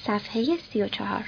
صفحه 34.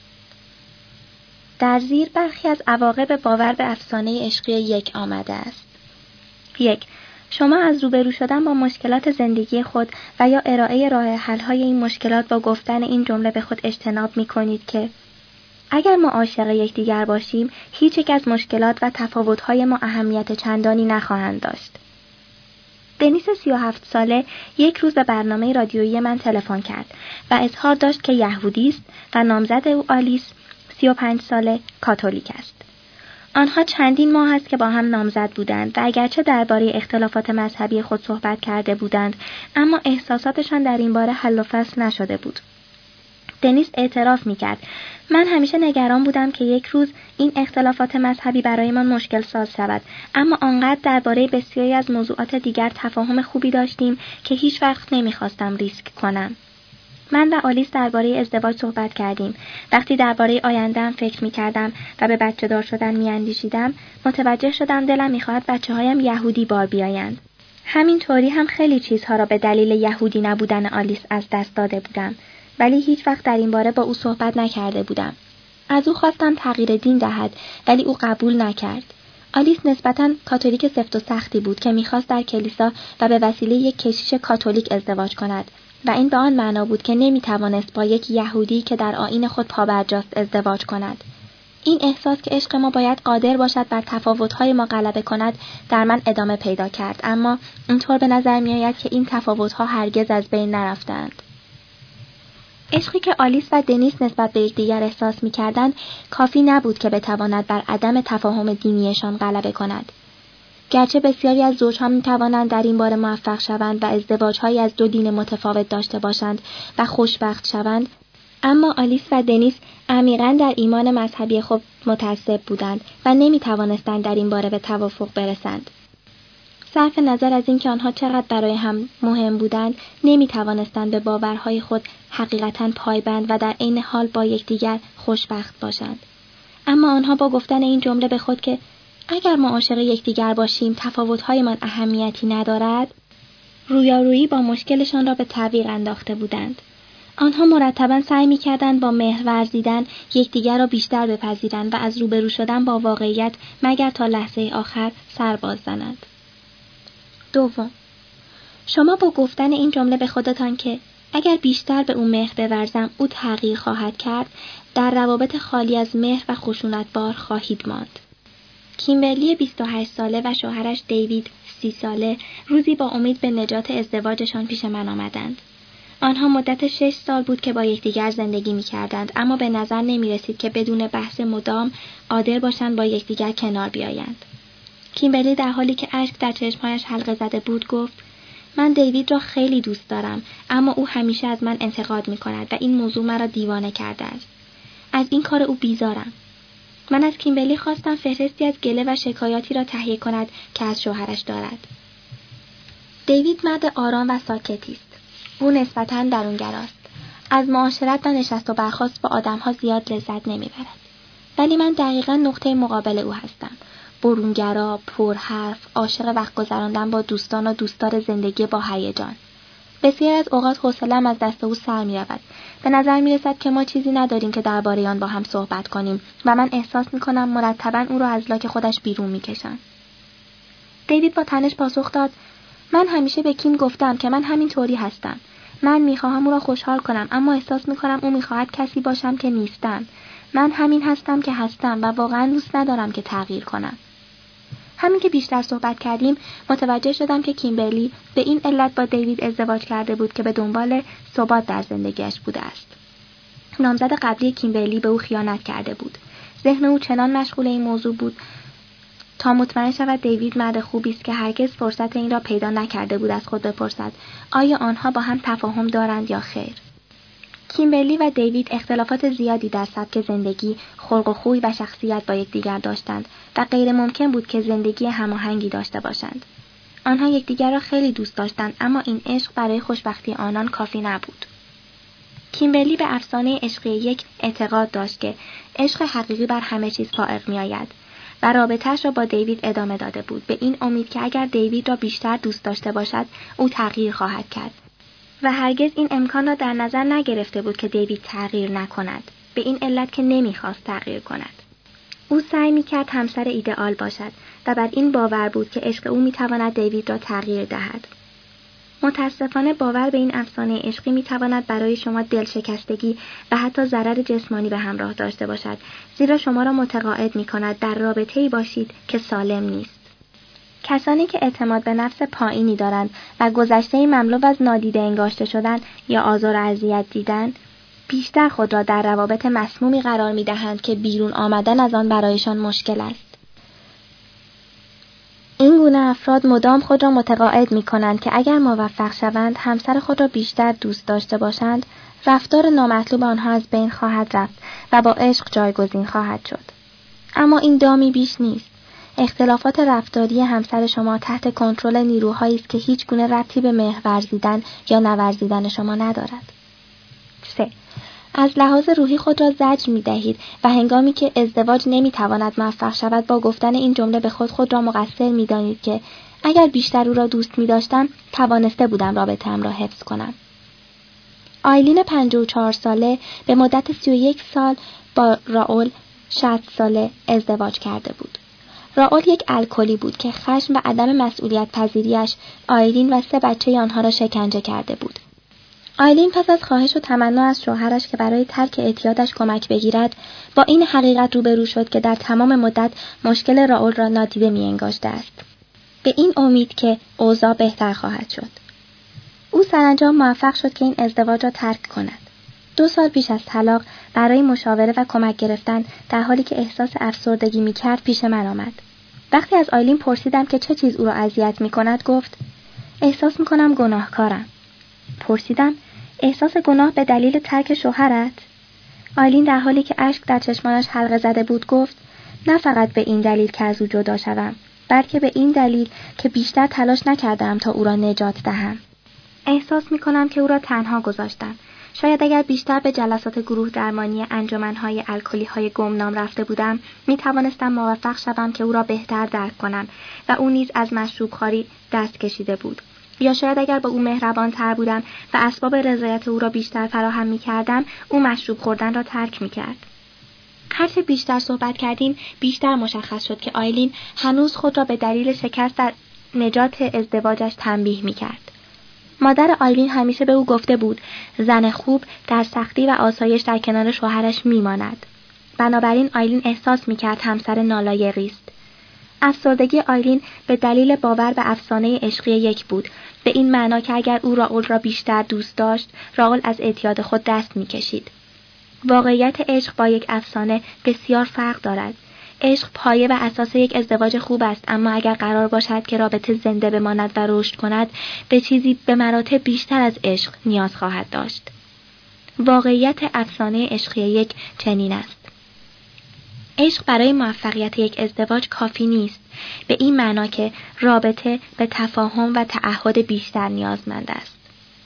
در زیر برخی از عواقب باور به افسانه عشقی 1 آمده است. 1. شما از روبرو شدن با مشکلات زندگی خود و یا ارائه راه حل‌های این مشکلات با گفتن این جمله به خود اجتناب می‌کنید که اگر ما عاشق یکدیگر باشیم، هیچ یک از مشکلات و تفاوت‌های ما اهمیت چندانی نخواهند داشت. دنیس 37 ساله یک روز به برنامه رادیویی من تلفن کرد و اظهار داشت که یهودی است و نامزد او آلیس 35 ساله کاتولیک است. آنها چندین ماه است که با هم نامزد بودند و اگرچه درباره اختلافات مذهبی خود صحبت کرده بودند، اما احساساتشان در این باره حل و فصل نشده بود. دنیس اعتراف می‌کرد: من همیشه نگران بودم که یک روز این اختلافات مذهبی برایمان مشکل ساز شود، اما آنقدر درباره بسیاری از موضوعات دیگر تفاهم خوبی داشتیم که هیچ وقت نمی‌خواستم ریسک کنم. من و آلیس درباره ازدواج صحبت کردیم. وقتی درباره آینده‌ام فکر می‌کردم و به بچه‌دار شدن می‌اندیشیدم، متوجه شدم دلم می‌خواهد بچه‌هایم یهودی بار بیایند. همین طوری هم خیلی چیزها را به دلیل یهودی نبودن آلیس از دست داده بودم، ولی هیچ وقت در این باره با او صحبت نکرده بودم. از او خواستم تغییر دین دهد، ولی او قبول نکرد. آلیس نسبتاً کاتولیک سفت و سختی بود که می‌خواست در کلیسا و به وسیله یک کشیش کاتولیک ازدواج کند و این به آن معنا بود که نمی‌توانست با یک یهودی که در آیین خود پابرجاست ازدواج کند. این احساس که عشق ما باید قادر باشد بر تفاوت‌های ما غلبه کند در من ادامه پیدا کرد، اما اینطور به نظر می‌آید که این تفاوت‌ها هرگز از بین نرفتند. عشقی که آلیس و دنیس نسبت به یکدیگر احساس می‌کردند کافی نبود که بتواند بر عدم تفاهم دینیشان غلبه کند. گرچه بسیاری از زوجها می‌توانند در این باره موفق شوند و ازدواج‌هایی از 2 دین متفاوت داشته باشند و خوشبخت شوند، اما آلیس و دنیس عمیقاً در ایمان مذهبی خود متعصب بودند و نمی‌توانستند در این باره به توافق برسند. صرف نظر از اینکه آنها چقدر برای هم مهم بودند، نمی‌توانستند به باورهای خود حقیقتاً پایبند و در عین حال با یکدیگر خوشبخت باشند. اما آنها با گفتن این جمله به خود که اگر ما عاشق یکدیگر باشیم، تفاوت‌هایمان اهمیتی ندارد، رویارویی با مشکلشان را به تعویق انداخته بودند. آنها مرتباً سعی می‌کردند با مهر ورزیدن یکدیگر را بیشتر بپذیرند و از روبرو شدن با واقعیت مگر تا لحظه آخر سر باز زنند. 2. شما با گفتن این جمله به خودتان که اگر بیشتر به او مهر بورزم او تغییر خواهد کرد، در روابط خالی از مهر و خشونتبار خواهید ماند. کیمبرلی 28 ساله و شوهرش دیوید 30 ساله روزی با امید به نجات ازدواجشان پیش من آمدند. آنها مدت 6 سال بود که با یکدیگر زندگی می‌کردند، اما به نظر نمی‌رسید که بدون بحث مدام قادر باشند با یکدیگر کنار بیایند. کیمبرلی در حالی که اشک در چشمهایش حلقه زده بود گفت: من دیوید را خیلی دوست دارم، اما او همیشه از من انتقاد می‌کند و این موضوع مرا دیوانه کرده است. از این کار او بیزارم. من از کیمبرلی خواستم فهرستی از گله و شکایاتی را تهیه کند که از شوهرش دارد. دیوید مرد آرام و ساکتی است. او نسبتاً درونگراست. از معاشرت و نشست و برخاست با آدم‌ها زیاد لذت نمی‌برد. ولی من دقیقاً نقطه مقابل او هستم. برونگرا، پرحرف، عاشق وقت گذراندن با دوستان و دوستدار زندگی با هیجان. بسیار از اوقات حوصله‌ام از دست او سر می‌رود. به نظر می‌رسد که ما چیزی نداریم که درباره آن با هم صحبت کنیم و من احساس می‌کنم مرتباً او را از لاک خودش بیرون می‌کشم. دیوید با تنش پاسخ داد: من همیشه به کیم گفتم که من همین طوری هستم. من می‌خواهم او را خوشحال کنم، اما احساس می‌کنم او می‌خواهد کسی باشم که نیستم. من همین هستم که هستم و واقعاً دوست ندارم که تغییر کنم. همین که بیشتر صحبت کردیم متوجه شدم که کیمبرلی به این علت با دیوید ازدواج کرده بود که به دنبال ثبات در زندگیش بوده است. نامزد قبلی کیمبرلی به او خیانت کرده بود. ذهن او چنان مشغول این موضوع بود تا مطمئن شود دیوید مرد خوبی است که هرگز فرصت این را پیدا نکرده بود از خود بپرسد آیا آنها با هم تفاهم دارند یا خیر. کیمبرلی و دیوید اختلافات زیادی در سبک زندگی، خلق و خوی و شخصیت با یکدیگر داشتند و غیر ممکن بود که زندگی هماهنگی داشته باشند. آنها یکدیگر را خیلی دوست داشتند، اما این عشق برای خوشبختی آنان کافی نبود. کیمبرلی به افسانه عشقی 1 اعتقاد داشت که عشق حقیقی بر همه چیز فائق می‌آید و رابطه‌اش را با دیوید ادامه داده بود، به این امید که اگر دیوید را بیشتر دوست داشته باشد، او تغییر خواهد کرد و هرگز این امکان را در نظر نگرفته بود که دیوید تغییر نکند، به این علت که نمیخواست تغییر کند. او سعی میکرد همسر ایدئال باشد و بر این باور بود که عشق او میتواند دیوید را تغییر دهد. متاسفانه باور به این افسانه عشقی میتواند برای شما دلشکستگی و حتی ضرر جسمانی به همراه داشته باشد، زیرا شما را متقاعد میکند در رابطه‌ای باشید که سالم نیست. کسانی که اعتماد به نفس پایینی دارند و گذشته مملو از نادیده انگاشته شدن یا آزار و اذیت دیدن، بیشتر خود را در روابط مسمومی قرار می‌دهند که بیرون آمدن از آن برایشان مشکل است. این گونه افراد مدام خود را متقاعد می‌کنند که اگر موفق شوند همسر خود را بیشتر دوست داشته باشند، رفتار نامطلوب آنها از بین خواهد رفت و با عشق جایگزین خواهد شد. اما این دامی بیش نیست. اختلافات رفتاری همسر شما تحت کنترل نیروهایی است که هیچ گونه ربطی به مهر ورزیدن یا نورزیدن شما ندارد. 3. از لحاظ روحی خود را زجر می‌دهید و هنگامی که ازدواج نمی‌تواند موفق شود با گفتن این جمله به خود را مقصر می‌دانید که اگر بیشتر او را دوست می‌داشتم توانسته بودم رابطه‌ام را حفظ کنم. آیلین 54 ساله به مدت 31 سال با راول 60 ساله ازدواج کرده بود. راول یک الکلی بود که خشم و عدم مسئولیت پذیریش آیلین و 3 بچه آنها را شکنجه کرده بود. آیلین پس از خواهش و تمنا از شوهرش که برای ترک اعتیادش کمک بگیرد، با این حقیقت روبرو شد که در تمام مدت مشکل راول را نادیده می‌انگاشته است. به این امید که اوضاع بهتر خواهد شد. او سرانجام موفق شد که این ازدواج را ترک کند. 2 سال پیش از طلاق برای مشاوره و کمک گرفتن در حالی که احساس افسردگی می‌کرد پیش من آمد. وقتی از آیلین پرسیدم که چه چیز او را اذیت می‌کند، گفت احساس می‌کنم گناهکارم. پرسیدم احساس گناه به دلیل ترک شوهرت؟ آیلین در حالی که اشک در چشمانش حلقه زده بود گفت نه فقط به این دلیل که از او جدا شوم، بلکه به این دلیل که بیشتر تلاش نکردم تا او را نجات دهم. احساس می‌کنم که او را تنها گذاشتم. شاید اگر بیشتر به جلسات گروه درمانی انجمن‌های الکلی‌های گمنام رفته بودم، می‌توانستم موفق شوم که او را بهتر درک کنم و او نیز از مشروب‌خواری دست کشیده بود. یا شاید اگر با او مهربان‌تر بودم و اسباب رضایت او را بیشتر فراهم می‌کردم، او مشروب خوردن را ترک می‌کرد. هرچه بیشتر صحبت کردیم، بیشتر مشخص شد که آیلین هنوز خود را به دلیل شکست در نجات ازدواجش تنبیه می‌کرد. مادر آیلین همیشه به او گفته بود زن خوب در سختی و آسایش در کنار شوهرش می‌ماند. بنابراین آیلین احساس می‌کرد همسر نالایقی است. افسردگی آیلین به دلیل باور به افسانه عشقی یک بود، به این معنا که اگر او راول را بیشتر دوست داشت، راول از اعتیاد خود دست می‌کشید. واقعیت عشق با یک افسانه بسیار فرق دارد. عشق پایه و اساس یک ازدواج خوب است، اما اگر قرار باشد که رابطه زنده بماند و رشد کند، به چیزی به مراتب بیشتر از عشق نیاز خواهد داشت. واقعیت افسانه عشقی یک چنین است. عشق برای موفقیت یک ازدواج کافی نیست، به این معنا که رابطه به تفاهم و تعهد بیشتر نیازمند است.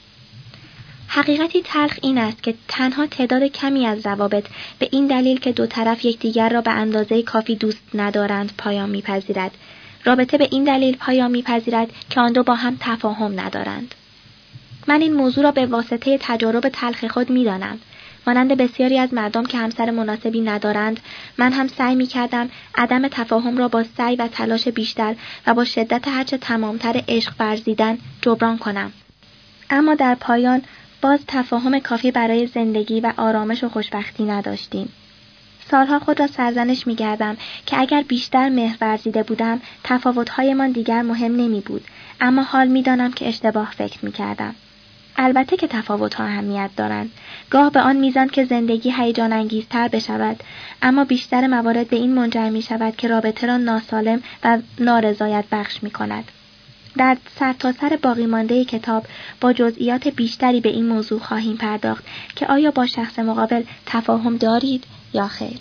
حقیقتی تلخ این است که تنها تعداد کمی از روابط به این دلیل که دو طرف یکدیگر را به اندازه کافی دوست ندارند پایان می‌پذیرد. رابطه به این دلیل پایان می‌پذیرد که آن دو با هم تفاهم ندارند. من این موضوع را به واسطه تجارب تلخ خود می‌دانم. مانند بسیاری از مردم که همسر مناسبی ندارند، من هم سعی می‌کردم عدم تفاهم را با سعی و تلاش بیشتر و با شدت هرچه تمامتر عشق ورزیدن جبران کنم. اما در پایان باز تفاهم کافی برای زندگی و آرامش و خوشبختی نداشتیم. سالها خود را سرزنش می‌کردم که اگر بیشتر مهر ورزیده بودم، تفاوت‌هایمان دیگر مهم نمی‌بود، اما حال می‌دانم که اشتباه فکر می‌کردم. البته که تفاوت‌ها اهمیت دارند، گاه به آن میزان که زندگی هیجان انگیزتر بشود، اما بیشتر موارد به این منجر می‌شود که رابطه را ناسالم و نارضایت بخش می‌کند. در سرتاسر باقی مانده کتاب با جزئیات بیشتری به این موضوع خواهیم پرداخت که آیا با شخص مقابل تفاهم دارید یا خیر.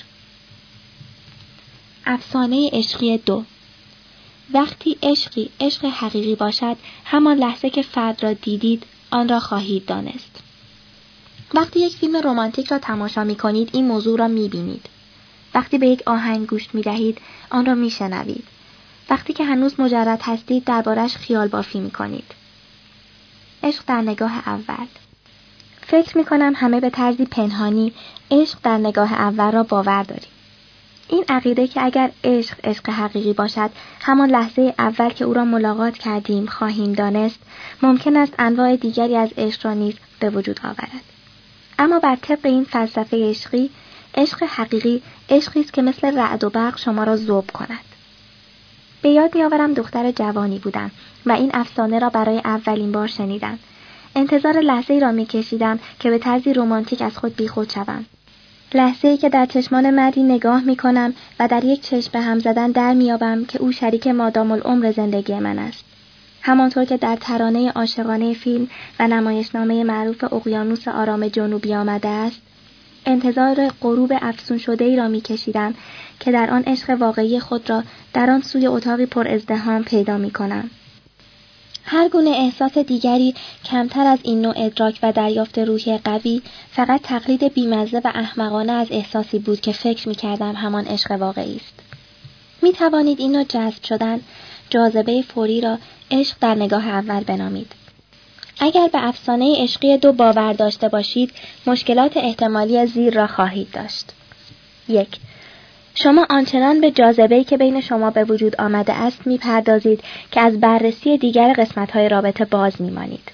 افسانه عشقی 2. وقتی عشق حقیقی باشد، همان لحظه که فرد را دیدید آن را خواهید دانست. وقتی یک فیلم رمانتیک را تماشا می کنید این موضوع را می بینید. وقتی به یک آهنگ گوش می دهید آن را می شنوید. وقتی که هنوز مجرد هستید دربارش خیال بافی می کنید. عشق در نگاه اول. فکر می‌کنم همه به طرزی پنهانی عشق در نگاه اول را باور داریم. این عقیده که اگر عشق حقیقی باشد، همان لحظه اول که او را ملاقات کردیم خواهیم دانست، ممکن است انواع دیگری از عشق را نیز به وجود آورد. اما بر طبق این فلسفه عشقی، عشق حقیقی عشقی است که مثل رعد و برق شما را ذوب کند. به یاد می‌آورم دختر جوانی بودم و این افسانه را برای اولین بار شنیدم. انتظار لحظه‌ای را می‌کشیدم که به طرزی رمانتیک از خود بیخود شوم. لحظه‌ای که در چشمان مردی نگاه می‌کنم و در یک چشم به هم زدن در می‌یابم که او شریک مادام العمر زندگی من است. همانطور که در ترانه عاشقانه فیلم و نمایشنامه معروف اقیانوس آرام جنوبی آمده است، انتظار غروب افسون شده‌ای را می‌کشیدم که در آن عشق واقعی خود را در آن سوی اتاقی پر ازدحام پیدا می‌کنم. هر گونه احساس دیگری کمتر از این نوع ادراک و دریافت روحی قوی فقط تقلید بیمزه و احمقانه از احساسی بود که فکر می‌کردم همان عشق واقعی است. می‌توانید این نوع جذب شدن، جاذبه فوری را عشق در نگاه اول بنامید. اگر به افسانه عشقی دو باور داشته باشید، مشکلات احتمالی زیر را خواهید داشت. 1. شما آنچنان به جاذبه‌ای که بین شما به وجود آمده است می‌پردازید که از بررسی دیگر قسمت‌های رابطه باز می‌مانید.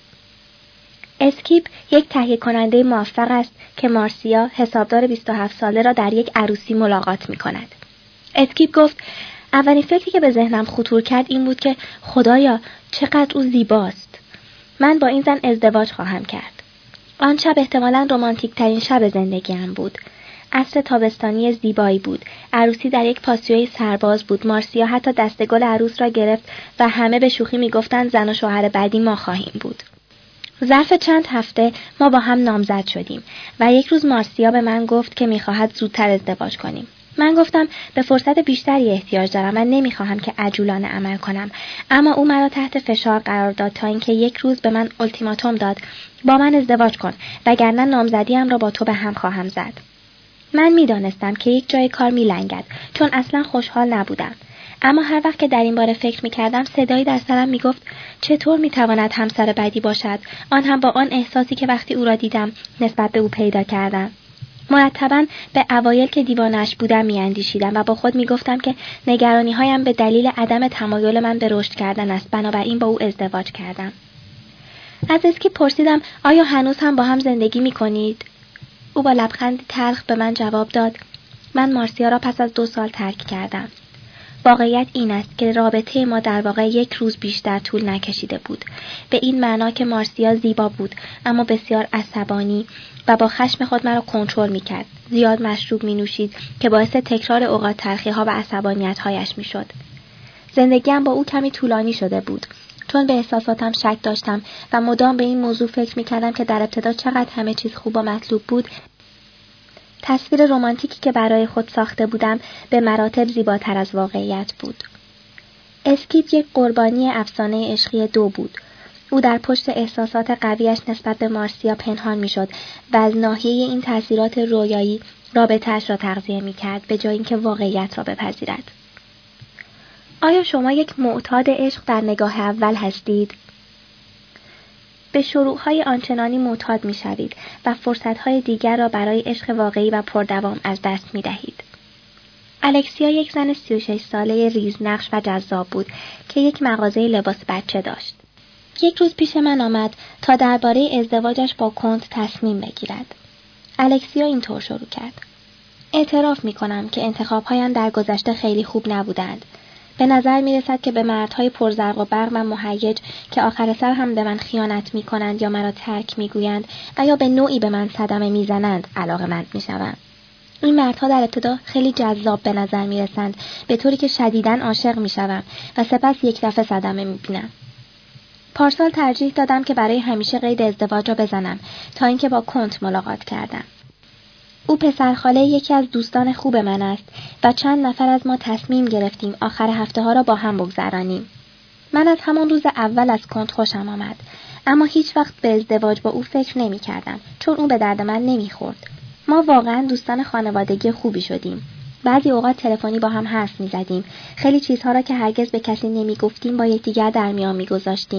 اسکیپ یک تهیه کننده موفق است که مارسیا، حسابدار 27 ساله را در یک عروسی ملاقات می‌کند. اسکیپ گفت: اولین فکری که به ذهنم خطور کرد این بود که خدایا چقدر او زیباست. من با این زن ازدواج خواهم کرد. آن شب احتمالاً رمانتیک ترین شب زندگیم بود. عصر تابستانی زیبایی بود. عروسی در یک پاسیوی سرباز بود. مارسیا حتی دسته‌گل عروس را گرفت و همه به شوخی می‌گفتند زن و شوهر بعدی ما خواهیم بود. ظرف چند هفته ما با هم نامزد شدیم و یک روز مارسیا به من گفت که می‌خواهد زودتر ازدواج کنیم. من گفتم به فرصت بیشتری احتیاج دارم و نمی‌خواهم که عجولانه عمل کنم، اما او مرا تحت فشار قرار داد تا اینکه یک روز به من التیماتوم داد: با من ازدواج کن وگرنه نامزدیم را با تو به هم خواهم زد. من می‌دانستم که یک جای کار می‌لنگد، چون اصلا خوشحال نبودم. اما هر وقت که در این باره فکر می‌کردم صدایی در سرم می‌گفت چطور می‌تواند همسر بعدی باشد، آن هم با آن احساسی که وقتی او را دیدم نسبت به او پیدا کردم. مرتباً به اوایل که دیوانه‌اش بودم می‌اندیشیدم و با خود می‌گفتم که نگرانی‌هایم به دلیل عدم تمایل من به رشد کردن است، بنابراین با او ازدواج کردم. از اسکیپ پرسیدم آیا هنوز هم با هم زندگی می‌کنید؟ او با لبخندی تلخ به من جواب داد: من مارسیا را پس از 2 سال ترک کردم. واقعیت این است که رابطه ما در واقع یک روز بیشتر طول نکشیده بود، به این معنا که مارسیا زیبا بود اما بسیار عصبانی و با خشم خود مرا کنترل می‌کرد. زیاد مشروب می‌نوشید که باعث تکرار اوقات تلخی‌ها و عصبانیت‌هایش می‌شد. زندگیم با او کمی طولانی شده بود، چون به احساساتم شک داشتم و مدام به این موضوع فکر می‌کردم که در ابتدا چقدر همه چیز خوب و مطلوب بود. تصویر رمانتیکی که برای خود ساخته بودم به مراتب زیباتر از واقعیت بود. اسکیپ یک قربانی افسانه عشقی 2 بود. او در پشت احساسات قویش نسبت به مارسیا پنهان می‌شد و از ناحیه این تاثیرات رویایی رابطه‌اش را تغذیه می‌کرد به جای اینکه واقعیت را بپذیرد. آیا شما یک معتاد عشق در نگاه اول هستید؟ به شروع‌های آنچنانی معتاد می‌شوید و فرصت‌های دیگر را برای عشق واقعی و پردوام از دست می‌دهید. الکسیا یک زن 36 ساله ریزنقش و جذاب بود که یک مغازه لباس بچه داشت. یک روز پیش من آمد تا درباره ازدواجش با کنت تصمیم بگیرد. الکسیا اینطور شروع کرد: اعتراف می‌کنم که انتخاب‌هایم در گذشته خیلی خوب نبودند. به نظر می‌رسد که به مردهای پرزرق و برق و مهیج که آخر سر هم به من خیانت می‌کنند یا مرا ترک می‌گویند و یا به نوعی به من صدمه می‌زنند علاقه‌مند می‌شوم. این مردها در ابتدا خیلی جذاب به نظر می‌رسند، به طوری که شدیداً عاشق می‌شوم و سپس یک دفعه صدمه می‌بینم. پارسال ترجیح دادم که برای همیشه قید ازدواج را بزنم تا اینکه با کنت ملاقات کردم. او پسرخاله یکی از دوستان خوب من است و چند نفر از ما تصمیم گرفتیم آخر هفته ها را با هم بگذرانیم. من از همان روز اول از کنت خوشم آمد، اما هیچ وقت به ازدواج با او فکر نمی کردم چون او به درد من نمی خورد. ما واقعا دوستان خانوادگی خوبی شدیم. بعضی اوقات تلفنی با هم حرف می زدیم. خیلی چیزها را که هرگز به کسی نمی گفتیم با یکدیگر در میان می گذاشتیم.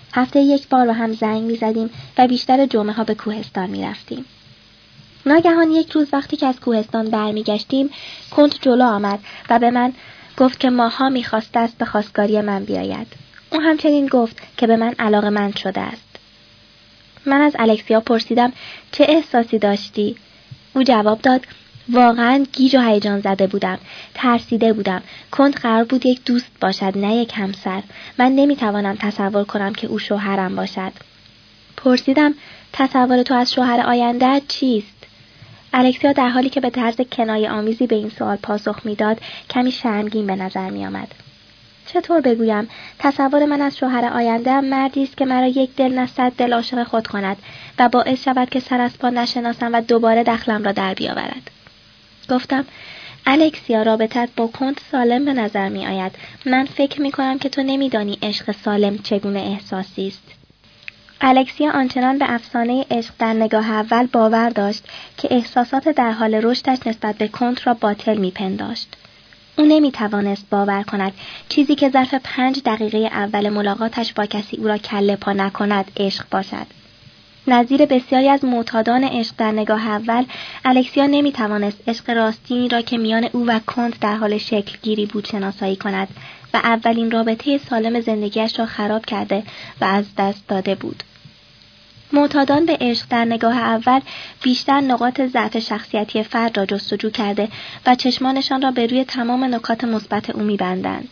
هفته یک بار با هم زنگ می‌زدیم و بیشتر جمعه‌ها به کوهستان می‌رفتیم. ناگهان یک روز وقتی که از کوهستان برمیگشتیم، کنت جلو آمد و به من گفت که ماها می‌خواسته است به خواستگاری من بیاید. او همچنین گفت که به من علاقه‌مند شده است. من از الکسیا پرسیدم چه احساسی داشتی؟ او جواب داد واقعاً گیج و هیجان زده بودم. ترسیده بودم. کنت قرار بود یک دوست باشد، نه یک همسر. من نمی‌توانم تصور کنم که او شوهرم باشد. پرسیدم تصور تو از شوهر آینده چیست؟ الکسیا در حالی که به طرز کنایه آمیزی به این سوال پاسخ میداد، کمی شرمگین به نظر می آمد. چطور بگویم؟ تصور من از شوهر آینده مردی است که مرا یک دل نه صد دل عاشق خود کند و باعث شود که سر از پا نشناسم و دوباره دخلم را در بیاورد. گفتم الکسیا، رابطت با کنت سالم به نظر می آید. من فکر می کنم که تو نمیدانی عشق سالم چگونه احساسی است. الکسیا آنچنان به افسانه عشق در نگاه اول باور داشت که احساسات در حال رشدش نسبت به کنت را باطل می‌پنداشت. او نمی‌توانست باور کند چیزی که ظرف 5 دقیقه اول ملاقاتش با کسی او را کله پا نکند عشق باشد. نظیر بسیاری از معتادان عشق در نگاه اول، الکسیا نمی‌توانست عشق راستینی را که میان او و کنت در حال شکل گیری بود شناسایی کند و اولین رابطه سالم زندگیش را خراب کرده و از دست داده بود. معتادان به عشق در نگاه اول بیشتر نقاط ضعف شخصیتی فرد را جستجو کرده و چشمانشان را به روی تمام نکات مثبت او می‌بندند.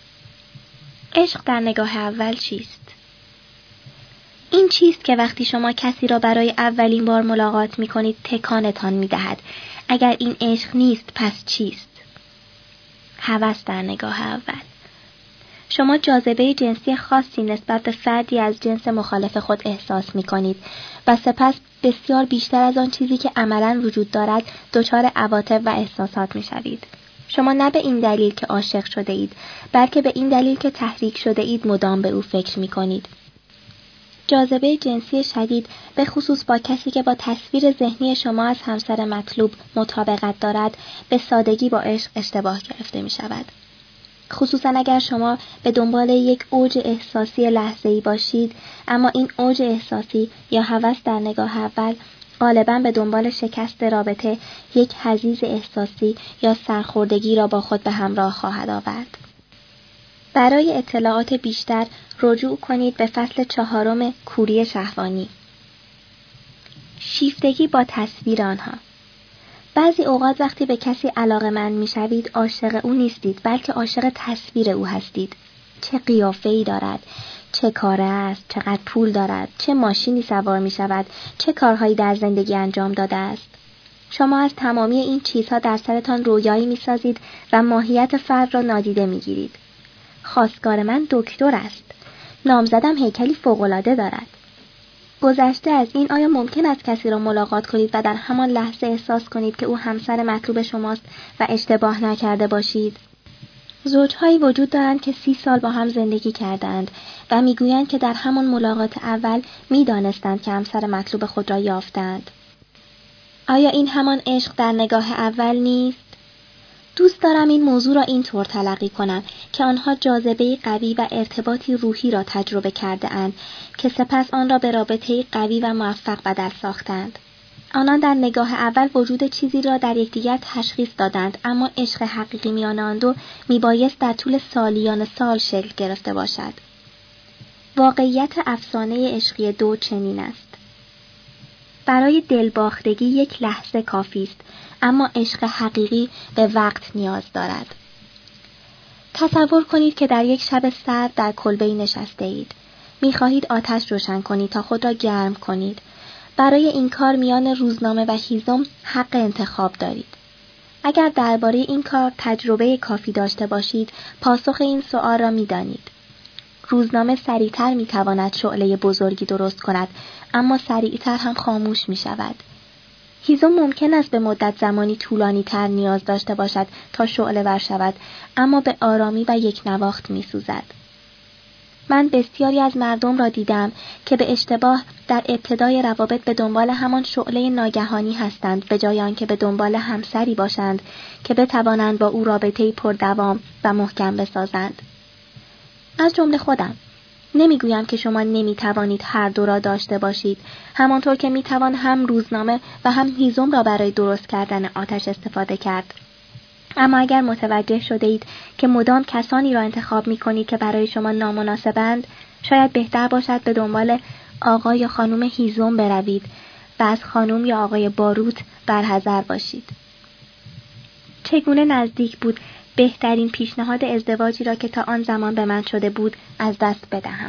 عشق در نگاه اول چیست؟ این چیست که وقتی شما کسی را برای اولین بار ملاقات می‌کنید تکانتان می‌دهد. اگر این عشق نیست پس چیست؟ هوس در نگاه اول. شما جاذبه جنسی خاصی نسبت به فردی از جنس مخالف خود احساس می‌کنید و سپس بسیار بیشتر از آن چیزی که عملاً وجود دارد دچار عواطف و احساسات می‌شوید. شما نه به این دلیل که عاشق شده اید، بلکه به این دلیل که تحریک شده اید مدام به او فکر می‌کنید. جاذبه جنسی شدید به خصوص با کسی که با تصویر ذهنی شما از همسر مطلوب مطابقت دارد به سادگی با عشق اشتباه گرفته می‌شود. خصوصا اگر شما به دنبال یک اوج احساسی لحظه‌ای باشید، اما این اوج احساسی یا هوس در نگاه اول غالباً به دنبال شکست رابطه یک حضیض احساسی یا سرخوردگی را با خود به همراه خواهد آورد. برای اطلاعات بیشتر رجوع کنید به فصل 4 کوری شهوانی. شیفتگی با تصویر آنها. بعضی اوقات وقتی به کسی علاقه‌مند می‌شوید عاشق او نیستید، بلکه عاشق تصویر او هستید. چه قیافه‌ای دارد، چه کاره است، چقدر پول دارد، چه ماشینی سوار می‌شود، چه کارهایی در زندگی انجام داده است. شما از تمامی این چیزها در سرتان رویایی می‌سازید و ماهیت فرد را نادیده می‌گیرید. خواستگار من دکتر است. نامزدم هیکلی فوق‌العاده دارد. گذشته از این آیا ممکن است کسی را ملاقات کنید و در همان لحظه احساس کنید که او همسر مطلوب شماست و اشتباه نکرده باشید؟ زوجهایی وجود دارند که 30 سال با هم زندگی کردند و میگویند که در همان ملاقات اول میدانستند که همسر مطلوب خود را یافتند. آیا این همان عشق در نگاه اول نیست؟ دوست دارم این موضوع را اینطور تلقی کنم که آنها جاذبه قوی و ارتباطی روحی را تجربه کرده اند که سپس آن را به رابطه قوی و موفق بدل ساختند. آنان در نگاه اول وجود چیزی را در یکدیگر تشخیص دادند، اما عشق حقیقی میان آن دو میبایست در طول سالیان سال شکل گرفته باشد. واقعیت افسانه عشقی دو چنین است. برای دلباختگی یک لحظه کافی است، اما عشق حقیقی به وقت نیاز دارد. تصور کنید که در یک شب سرد در کلبه‌ای نشسته اید. می‌خواهید آتش روشن کنید تا خود را گرم کنید. برای این کار میان روزنامه و هیزم حق انتخاب دارید. اگر درباره این کار تجربه کافی داشته باشید، پاسخ این سوال را می‌دانید. روزنامه سریعتر می‌تواند شعله بزرگی درست کند، اما سریعتر هم خاموش می‌شود. هیزم ممکن است به مدت زمانی طولانی تر نیاز داشته باشد تا شعله ور شود، اما به آرامی و یک نواخت می‌سوزد. من بسیاری از مردم را دیدم که به اشتباه در ابتدای روابط به دنبال همان شعله ناگهانی هستند به جای آنکه به دنبال همسری باشند که بتوانند با او رابطه‌ای پردوام و محکم بسازند. از جمله خودم. نمیگویم که شما نمیتوانید هر دو را داشته باشید، همانطور که میتوان هم روزنامه و هم هیزم را برای درست کردن آتش استفاده کرد. اما اگر متوجه شده اید که مدام کسانی را انتخاب میکنید که برای شما نامناسبند، شاید بهتر باشد به دنبال آقا یا خانم هیزم بروید و از خانم یا آقای باروت برحذر باشید. چگونه نزدیک بود بهترین پیشنهاد ازدواجی را که تا آن زمان به من شده بود از دست بدهم.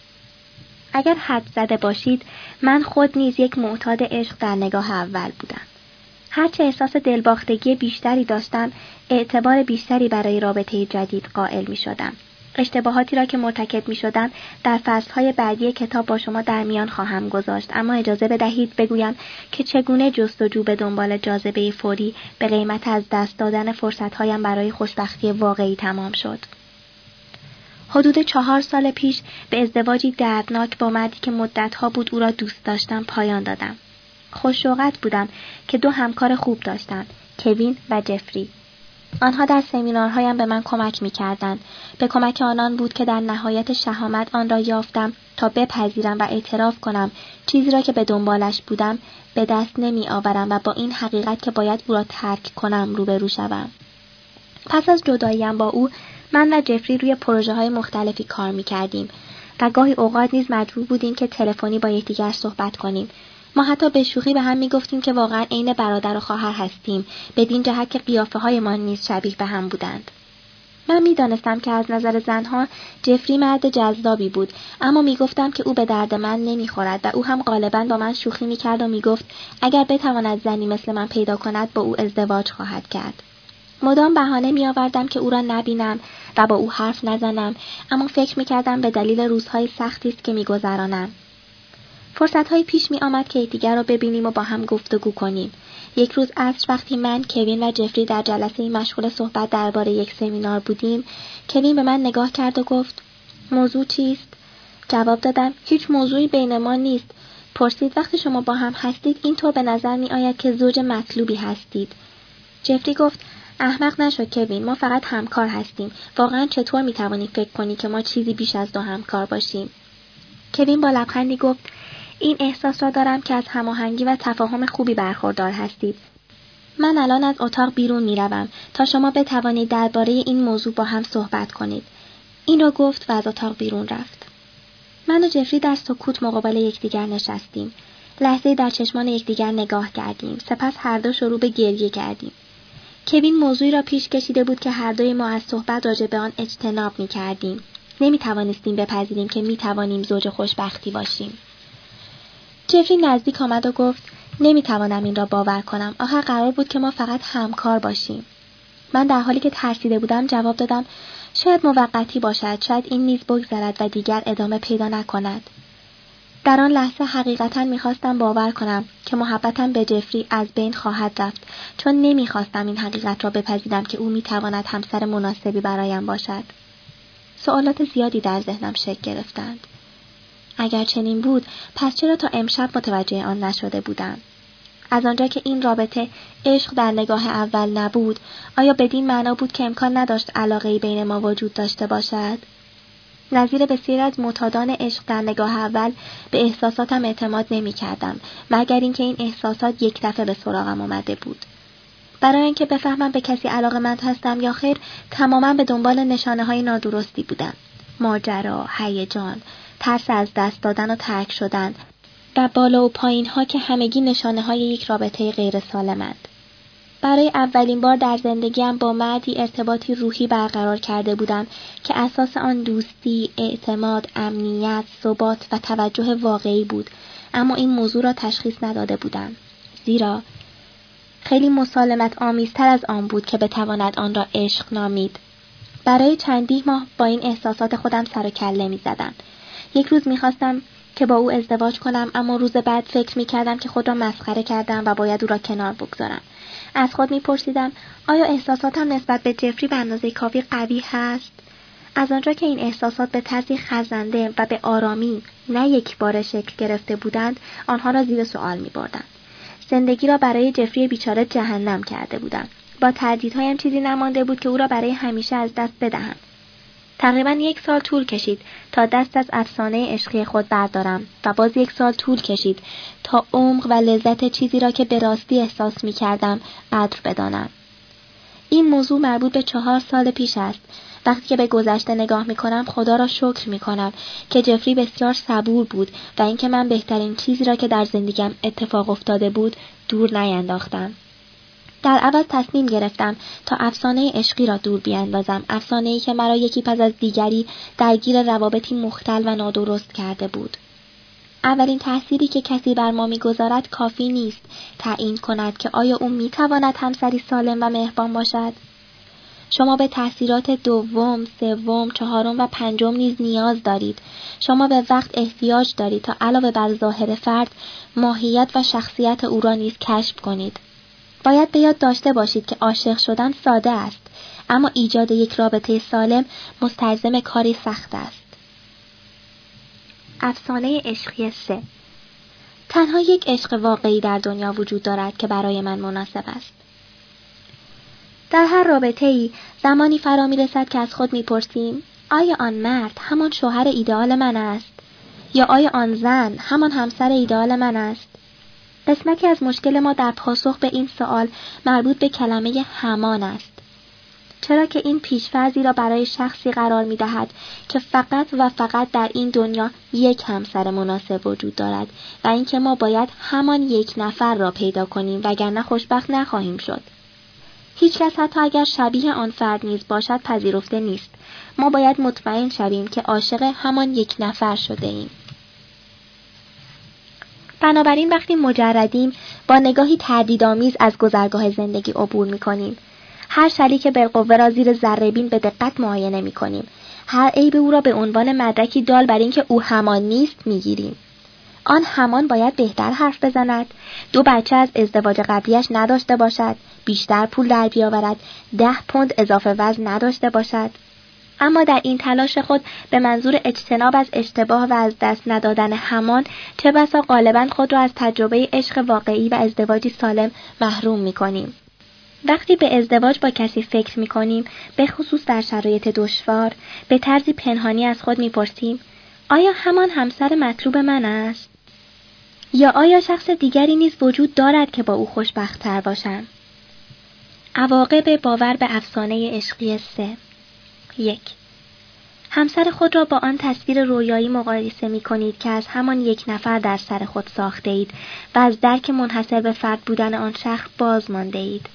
اگر حد زده باشید، من خود نیز یک معتاد عشق در نگاه اول بودم. هرچه احساس دلباختگی بیشتری داشتم، اعتبار بیشتری برای رابطه جدید قائل می شدم. اشتباهاتی را که مرتکب می شدم در فصلهای بعدی کتاب با شما در میان خواهم گذاشت، اما اجازه بدهید بگویم که چگونه جستجو به دنبال جاذبه فوری به قیمت از دست دادن فرصتهایم برای خوشبختی واقعی تمام شد. حدود 4 سال پیش به ازدواجی دردناک با مردی که مدتها بود او را دوست داشتم پایان دادم. خوش‌شوقت بودم که 2 همکار خوب داشتم، کوین و جفری. آنها در سمینارهایم به من کمک می‌کردند. به کمک آنان بود که در نهایت شهامت آن را یافتم تا بپذیرم و اعتراف کنم چیزی را که به دنبالش بودم به دست نمی‌آورم و با این حقیقت که باید او را ترک کنم روبرو شوم. پس از جداییم با او، من و جفری روی پروژه‌های مختلفی کار می‌کردیم و گاهی اوقات نیز مجبور بودیم که تلفنی با یکدیگر صحبت کنیم. ما حتی به شوخی به هم میگفتیم که واقعا عین برادر و خواهر هستیم، بدین جهت که قیافه‌هایمان نیز شبیه به هم بودند. من میدانستم که از نظر زنها جفری مرد جذابی بود، اما میگفتم که او به درد من نمیخورد و او هم غالباً با من شوخی میکرد و میگفت اگر بتواند زنی مثل من پیدا کند با او ازدواج خواهد کرد. مدام بهانه میآوردم که او را نبینم و با او حرف نزنم، اما فکر میکردم به دلیل روزهای سختی است که میگذرانم. فرصت‌های پیش می آمد که یکدیگر را ببینیم و با هم گفتگو کنیم. یک روز عصر وقتی من، کوین و جفری در جلسه مشغول صحبت درباره یک سمینار بودیم، کوین به من نگاه کرد و گفت: موضوع چیست؟ جواب دادم: هیچ موضوعی بین ما نیست. پرسید: وقتی شما با هم هستید اینطور به نظر می آید که زوج مطلوبی هستید. جفری گفت: احمق نشو کوین، ما فقط همکار هستیم. واقعا چطور می توانی فکر کنی که ما چیزی بیش از 2 همکار باشیم؟ کوین با لبخندی گفت: این احساس را دارم که از هماهنگی و تفاهم خوبی برخوردار هستید. من الان از اتاق بیرون می روم تا شما بتوانید درباره این موضوع با هم صحبت کنید. این را گفت و از اتاق بیرون رفت. من و جفری در سکوت مقابل یکدیگر نشستیم. لحظه‌ای در چشمان یکدیگر نگاه کردیم. سپس هر دو شروع به گریه کردیم. کوین موضوعی را پیش کشیده بود که هر دوی ما از صحبت راجع به آن اجتناب می کردیم. نمی توانستیم بپذیریم که می توانیم زوج خوشبختی باشیم. جفری نزدیک آمد و گفت: نمیتوانم این را باور کنم. آخر قرار بود که ما فقط همکار باشیم. من در حالی که ترسیده بودم جواب دادم: شاید موقتی باشد، شاید این نیز بگذرد و دیگر ادامه پیدا نکند. در آن لحظه حقیقتا میخواستم باور کنم که محبتم به جفری از بین خواهد رفت، چون نمیخواستم این حقیقت را بپذیرم که او میتواند همسر مناسبی برایم باشد. سوالات زیادی در ذهنم شکل گرفتند. اگر چنین بود، پس چرا تا امشب متوجه آن نشده بودم؟ از آنجا که این رابطه عشق در نگاه اول نبود، آیا بدین معنا بود که امکان نداشت علاقه‌ای بین ما وجود داشته باشد؟ نظیر بسیاری از معتادان عشق در نگاه اول به احساساتم اعتماد نمی‌کردم، مگر اینکه این احساسات یک دفعه به سراغم آمده بود. برای اینکه بفهمم به کسی علاقه‌مند هستم یا خیر، تماماً به دنبال نشانه‌های نادرستی بودم. ماجرا، هیجان، ترس از دست دادن و ترک شدن و بالا و پایین ها که همگی نشانه های یک رابطه غیر سالمند. برای اولین بار در زندگیم با مردی ارتباطی روحی برقرار کرده بودم که اساس آن دوستی، اعتماد، امنیت، ثبات و توجه واقعی بود، اما این موضوع را تشخیص نداده بودم. زیرا خیلی مسالمت آمیزتر از آن بود که بتواند آن را عشق نامید. برای چندین ماه با این احساسات خودم سر و کله می زدم. یک روز میخواستم که با او ازدواج کنم، اما روز بعد فکر میکردم که خود را مسخره کردم و باید او را کنار بگذارم. از خود میپرسیدم آیا احساساتم نسبت به جفری به اندازه کافی قوی هست؟ از آنجا که این احساسات به طرزی خزنده و به آرامی نه یک بار شکل گرفته بودند، آنها را زیر سوال میبردم. زندگی را برای جفری بیچاره جهنم کرده بودم. با تردیدهایم چیزی نمانده بود که او را برای همیشه از دست بدهم. تقریباً 1 سال طول کشید تا دست از افسانه عشقی خود بردارم و باز 1 سال طول کشید تا عمق و لذت چیزی را که به راستی احساس می کردم قدر بدانم. این موضوع مربوط به 4 سال پیش است. وقتی که به گذشته نگاه می کنم خدا را شکر می کنم که جفری بسیار صبور بود و اینکه من بهترین چیزی را که در زندگیم اتفاق افتاده بود دور نینداختم. در عوض تصمیم گرفتم تا افسانه عشقی را دور بیاندازم، افسانه‌ای که مرا یکی پس از دیگری درگیر روابطی مختل و نادرست کرده بود. اولین تأثیری که کسی بر ما می‌گذارد کافی نیست تعیین کند که آیا او می‌تواند همسری سالم و مهربان باشد. شما به تأثیرات دوم، سوم، چهارم و پنجم نیز نیاز دارید. شما به وقت احتیاج دارید تا علاوه بر ظاهر فرد، ماهیت و شخصیت او را نیز کشف کنید. باید به یاد داشته باشید که عاشق شدن ساده است، اما ایجاد یک رابطه سالم مستلزم کاری سخت است. افسانه عشقی 3. تنها یک عشق واقعی در دنیا وجود دارد که برای من مناسب است. در هر رابطه‌ای زمانی فرا می‌رسد که از خود می‌پرسیم آیا آن مرد همان شوهر ایدئال من است؟ یا آیا آن زن همان همسر ایدئال من است؟ قسمتی از مشکل ما در پاسخ به این سوال مربوط به کلمه همان است. چرا که این پیش‌فرضی را برای شخصی قرار می‌دهد که فقط و فقط در این دنیا یک همسر مناسب وجود دارد و اینکه ما باید همان یک نفر را پیدا کنیم وگرنه خوشبخت نخواهیم شد. هیچ کس حتی اگر شبیه آن فرد نیز باشد پذیرفته نیست. ما باید مطمئن شویم که عاشق همان یک نفر شده ایم. بنابراین وقتی مجردیم با نگاهی تردیدآمیز از گذرگاه زندگی عبور می‌کنیم. هر شریک بالقوه را زیر ذره‌بین به دقت معاینه می‌کنیم. هر عیب او را به عنوان مدرکی دال بر اینکه او همان نیست می‌گیریم. آن همان باید بهتر حرف بزند، 2 بچه از ازدواج قبلیش نداشته باشد، بیشتر پول در بیاورد، 10 پوند اضافه وزن نداشته باشد. اما در این تلاش خود به منظور اجتناب از اشتباه و از دست ندادن همان، چه بسا غالباً خود را از تجربه عشق واقعی و ازدواجی سالم محروم می‌کنیم. وقتی به ازدواج با کسی فکر می‌کنیم، به خصوص در شرایط دشوار، به طرزی پنهانی از خود می‌پرسیم آیا همان همسر مطلوب من است؟ یا آیا شخص دیگری نیز وجود دارد که با او خوشبخت‌تر باشم؟ عواقب باور به افسانه عشقی 3. 1. همسر خود را با آن تصویر رویایی مقایسه می کنید که از همان یک نفر در سر خود ساخته اید و از درک منحصر به فرد بودن آن شخص باز مانده اید.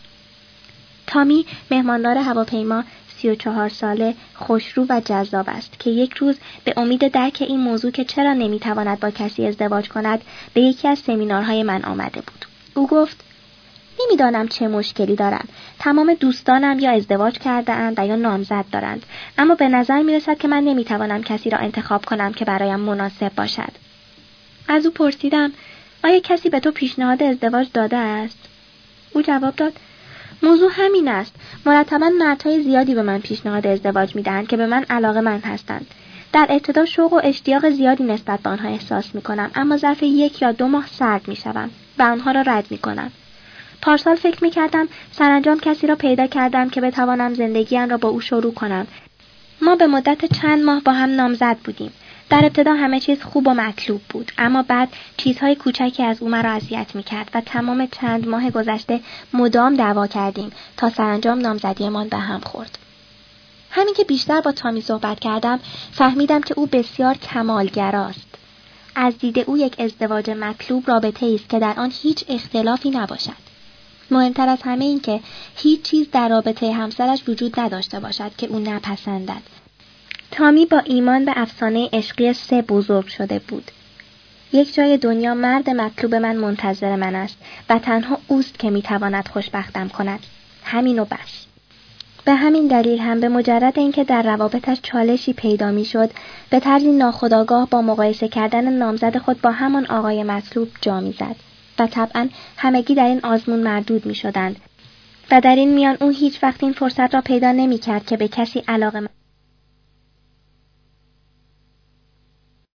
تامی مهماندار هواپیما 34 ساله، خوشرو و جذاب است که یک روز به امید درک این موضوع که چرا نمیتواند با کسی ازدواج کند به یکی از سمینارهای من آمده بود. او گفت نمیدانم چه مشکلی دارم. تمام دوستانم یا ازدواج کرده اند و یا نامزد دارند، اما به نظر می رسد که من نمیتوانم کسی را انتخاب کنم که برایم مناسب باشد. از او پرسیدم آیا کسی به تو پیشنهاد ازدواج داده است؟ او جواب داد موضوع همین است. مرتباً مردهای زیادی به من پیشنهاد ازدواج میدهند که به من علاقه‌مند هستند. در ابتدا شوق و اشتیاق زیادی نسبت به آنها احساس میکنم، اما ظرف 1 یا 2 ماه سرد میشوم و آنها را رد میکنم. پارسال فکر میکردم سرانجام کسی را پیدا کردم که بتوانم زندگیم را با او شروع کنم. ما به مدت چند ماه با هم نامزد بودیم. در ابتدا همه چیز خوب و مطلوب بود، اما بعد چیزهای کوچکی از او مرا اذیت میکرد و تمام چند ماه گذشته مدام دعوا کردیم تا سرانجام نامزدیمان به هم خورد. همین که بیشتر با تامی صحبت کردم فهمیدم که او بسیار کمالگراست. از دید او یک ازدواج مطلوب رابطه‌ای است که در آن هیچ اختلافی نباشد. مهمتر از همه این که هیچ چیز در رابطه همسرش وجود نداشته باشد که او نپسندد. تامی با ایمان به افسانه عشقی 3 بزرگ شده بود. یک جای دنیا مرد مطلوب من منتظر من است و تنها اوست که میتواند خوشبختم کند. همین و بس. به همین دلیل هم به مجرد اینکه در روابطش چالشی پیدا میشد، به طرزی ناخودآگاه با مقایسه کردن نامزد خود با همان آقای مطلوب جا میزد و طبعا همگی در این آزمون مردود میشدند و در این میان او هیچ وقت این فرصت را پیدا نمیکرد که به کسی علاقه